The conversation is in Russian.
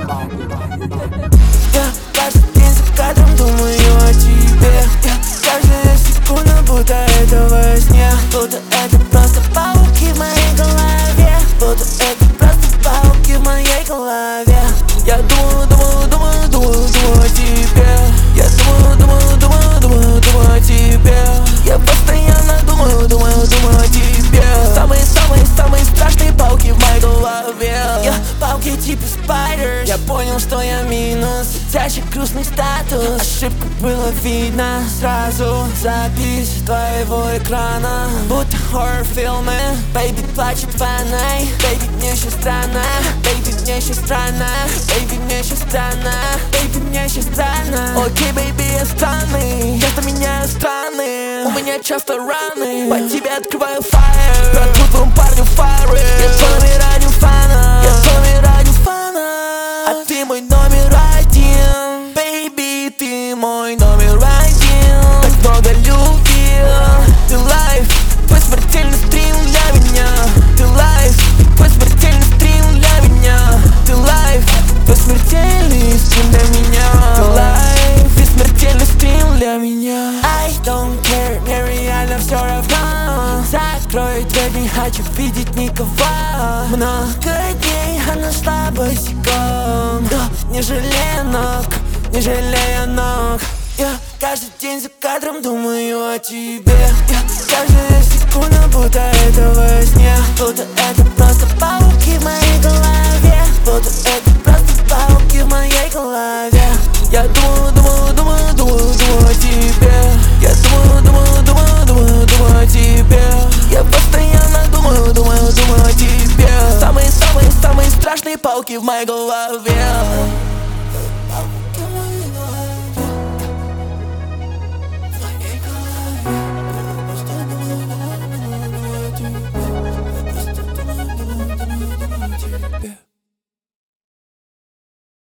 Я каждый день за кадром думаю о тебе. Каждая секунда, будто это во сне. Будто это просто пауки в моей голове. Будто это просто пауки в моей голове. Я думаю о тебе. Я думаю о тебе. Я постоянно думаю о тебе. Самые страшные пауки в моей голове. Пауки типа спайдерс. Я понял, что я минус. Тяжкий грустный статус. Ошибку было видно сразу. Запись твоего экрана, будто хоррор-фильмы. Бэйби плачет ванной. Бэйби, мне еще странно. Бэйби, мне еще странно. Бэйби, мне еще странно. Бэйби, мне еще странно. Окей, бэйби, я странный. Часто меняю страны. У меня часто раны. По тебе открываю фаер. Протру твоему парню фары. Я с вами ради фана. Я с вами ради фана. А ты мой номер один. Бэйби, ты мой номер один. Так много любви. Ты лайф, твой смертельный стрим для меня. Ты лайф, твой смертельный стрим для меня. Ты лайф, твой смертельный стрим для меня. Ты лайф и смертельный стрим для меня. I don't care, мне реально все равно. Закрой дверь, не хочу видеть никого. Много дней, а нашла босиком. Не жалея ног, не жалея ног. Я каждый день за кадром думаю о тебе. Каждая секунда, будто это во сне. Будто это просто пауки в моей голове. Будто это просто пауки в моей голове. Я думаю о тебе. Я думаю о тебе. Я постоянно думаю о тебе. Самые страшные пауки в моей голове.